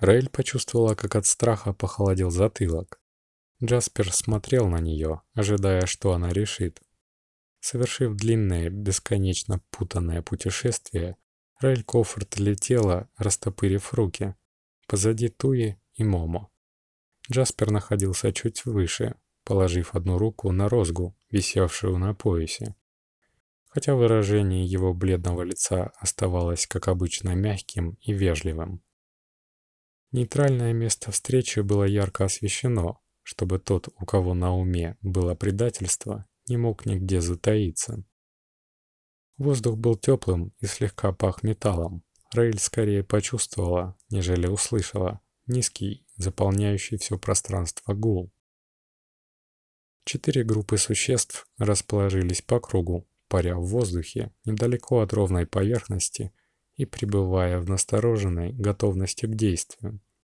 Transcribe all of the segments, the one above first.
Раэль почувствовала, как от страха похолодел затылок. Джаспер смотрел на нее, ожидая, что она решит. Совершив длинное, бесконечно путанное путешествие, Раэль Кофорд летела, растопырив руки, позади Туи и Момо. Джаспер находился чуть выше, положив одну руку на розгу, висевшую на поясе. Хотя выражение его бледного лица оставалось, как обычно, мягким и вежливым. Нейтральное место встречи было ярко освещено, чтобы тот, у кого на уме было предательство, не мог нигде затаиться. Воздух был теплым и слегка пах металлом. Раэль скорее почувствовала, нежели услышала, низкий, заполняющий все пространство гул. 4 группы существ расположились по кругу, паря в воздухе недалеко от ровной поверхности и пребывая в настороженной готовности к действию.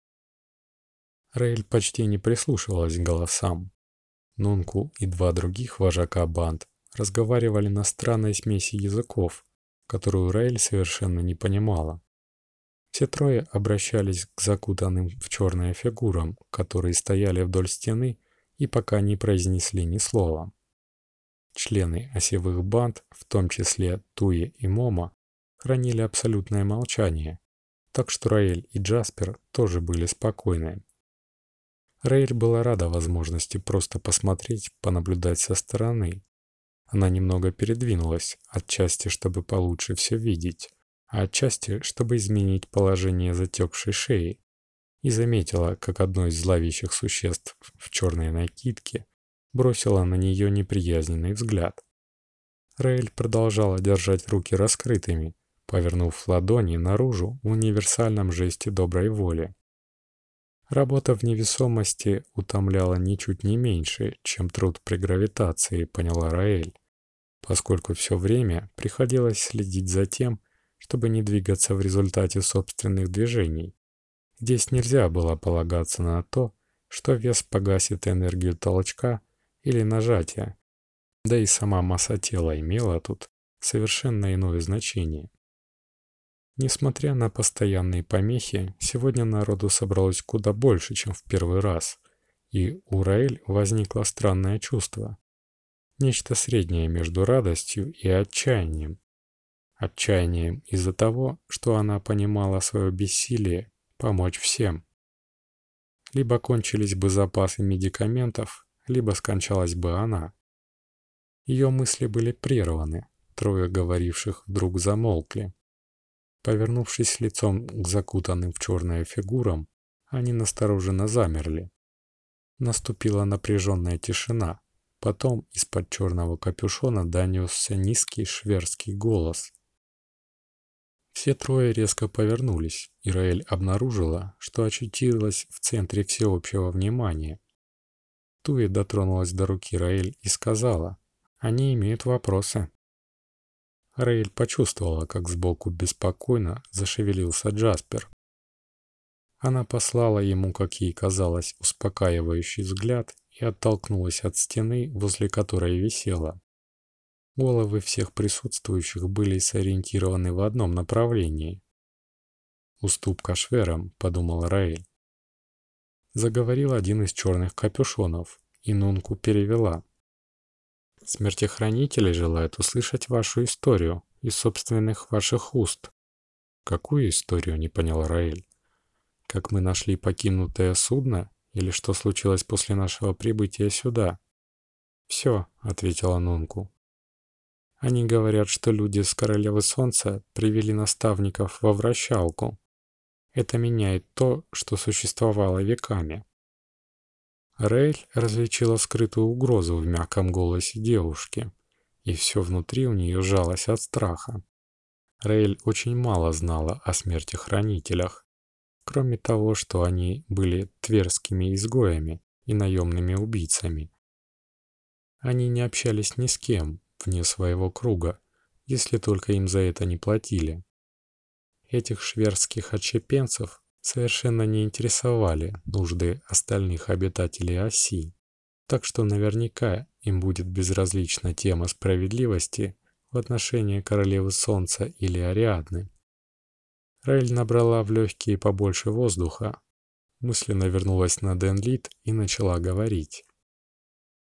Раэль почти не прислушивалась к голосам. Нунку и 2 других вожака банд разговаривали на странной смеси языков, которую Раэль совершенно не понимала. Все трое обращались к закутанным в черное фигурам, которые стояли вдоль стены и пока не произнесли ни слова. Члены осевых банд, в том числе Туи и Момо, хранили абсолютное молчание, так что Раэль и Джаспер тоже были спокойны. Раэль была рада возможности просто посмотреть, понаблюдать со стороны. Она немного передвинулась, отчасти чтобы получше все видеть, а отчасти чтобы изменить положение затекшей шеи, и заметила, как одно из зловещих существ в черной накидке бросило на нее неприязненный взгляд. Раэль продолжала держать руки раскрытыми, повернув ладони наружу в универсальном жесте доброй воли. Работа в невесомости утомляла ничуть не меньше, чем труд при гравитации, поняла Раэль, поскольку все время приходилось следить за тем, чтобы не двигаться в результате собственных движений. Здесь нельзя было полагаться на то, что вес погасит энергию толчка или нажатия, да и сама масса тела имела тут совершенно иное значение. Несмотря на постоянные помехи, сегодня народу собралось куда больше, чем в первый раз, и у Раэль возникло странное чувство. Нечто среднее между радостью и отчаянием. Отчаянием из-за того, что она понимала свое бессилие помочь всем. Либо кончились бы запасы медикаментов, либо скончалась бы она. Ее мысли были прерваны, трое говоривших вдруг замолкли. Повернувшись лицом к закутанным в черное фигурам, они настороженно замерли. Наступила напряженная тишина. Потом из-под черного капюшона донесся низкий шверский голос. Все трое резко повернулись, и Раэль обнаружила, что очутилась в центре всеобщего внимания. Туи дотронулась до руки Раэль и сказала: «Они имеют вопросы». Раэль почувствовала, как сбоку беспокойно зашевелился Джаспер. Она послала ему, как ей казалось, успокаивающий взгляд и оттолкнулась от стены, возле которой висела. Головы всех присутствующих были сориентированы в одном направлении. «Уступка шверам», — подумал Раэль. Заговорил один из черных капюшонов, и Нунку перевела. «Смертехранители желают услышать вашу историю из собственных ваших уст». «Какую историю?» — не понял Раэль. «Как мы нашли покинутое судно? Или что случилось после нашего прибытия сюда?» «Все», — ответила Нунку. «Они говорят, что люди с Королевы Солнца привели наставников во вращалку. Это меняет то, что существовало веками». Раэль различила скрытую угрозу в мягком голосе девушки, и все внутри у нее сжалось от страха. Раэль очень мало знала о смертехранителях, кроме того, что они были тверскими изгоями и наемными убийцами. Они не общались ни с кем вне своего круга, если только им за это не платили. Этих шверских отщепенцев совершенно не интересовали нужды остальных обитателей Оси, так что наверняка им будет безразлична тема справедливости в отношении Королевы Солнца или Ариадны. Раэль набрала в легкие побольше воздуха, мысленно вернулась на Денлит и начала говорить.